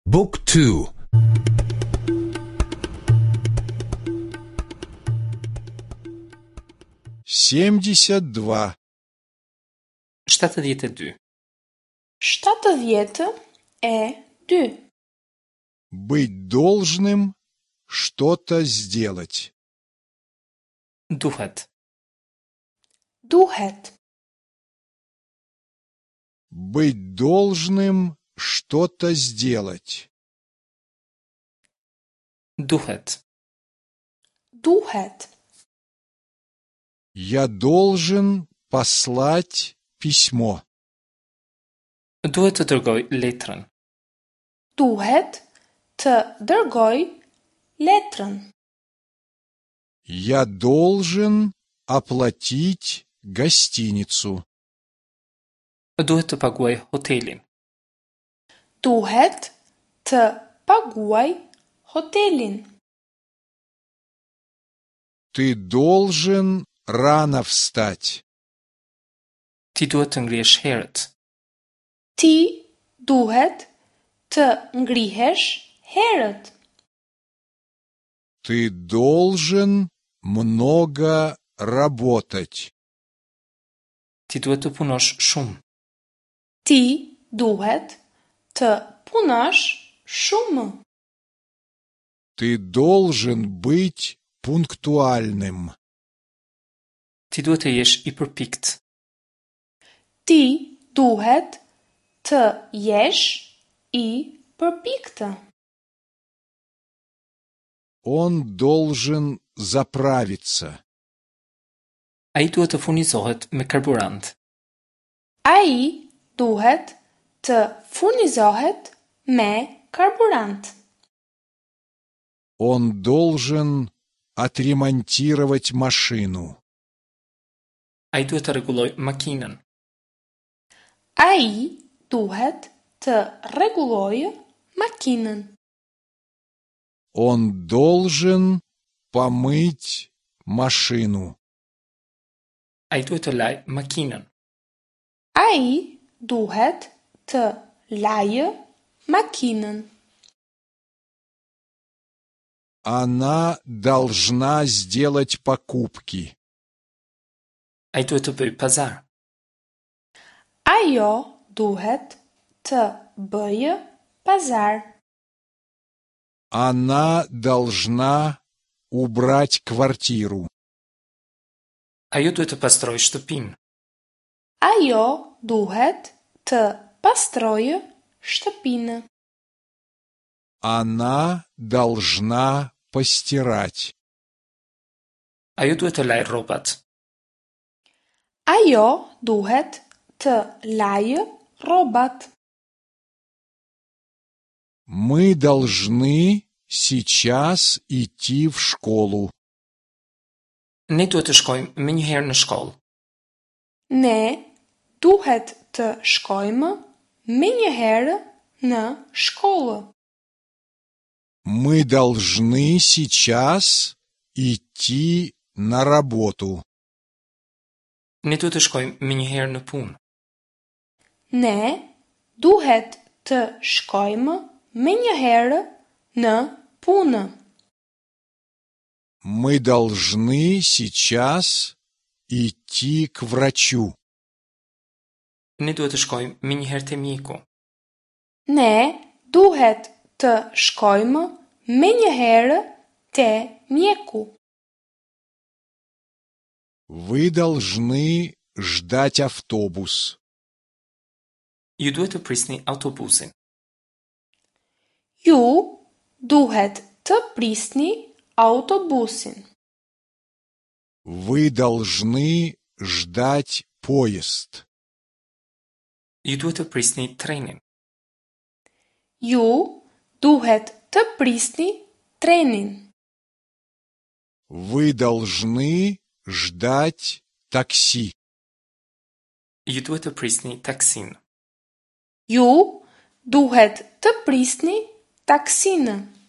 Book 2. 72. 72. 72. Быть должным что-то сделать. Duhet. Duhet. Быть должным что-то сделать. Duhet. Duhet. Я должен послать письмо. Duhet të dërgoj letrën. Duhet të dërgoj letrën. Я должен оплатить гостиницу. Duhet të paguaj hotelin. Duhet të paguaj hotelin. Ты должен рано встать. Ti duhet të ngrihesh herët. Ti duhet të ngrihesh herët. Ты должен много работать. Ti duhet të punosh shumë. Ti duhet të punosh shumë. Ты должен быть пунктуальным. Ti duhet të jesh i përpikt. Ti duhet të jesh i përpiktë. Он должен заправиться. Ai duhet të furnizohet me karburant. Ai duhet të furnizohet me karburant. Он должен отремонтировать машину. Ai duhet të rregulloj makinën. Ai duhet të rregullojë makinën. Он должен помыть машину. Ai duhet të laj makinën. Ai duhet të lajë makinën. Она должна сделать покупки. Ai duhet të bëj pazar. Ajo duhet të bëjë pazar. Она должна убрать квартиру. Ajo duhet të pastrojë shtëpinë. Ajo duhet të pastrojë shtëpinë. Она должна постирать. Ajo duhet të lajë rrobat. Ajo duhet të lajë rrobat. Мы должны сейчас идти в школу. Ne duhet të shkojmë menjëherë në shkollë. Ne duhet të shkojmë menjëherë në shkollë. Мы должны сейчас идти на работу. Ne duhet të shkojmë menjëherë në punë. Ne duhet të shkojmë menjëherë në punë. Мы должны сейчас идти к врачу. Ne duhet të shkojmë menjëherë te mjeku. Ne duhet të shkojmë menjëherë te mjeku. Вы должны ждать автобус. Ju duhet të prisni autobusin. Ju duhet të prisni autobusin. Вы должны ждать поезд. Ju duhet të prisni trenin. Ju duhet të prisni trenin. Вы должны ждать такси. Ju duhet të prisni taksin. Ju duhet të prisni taksinë.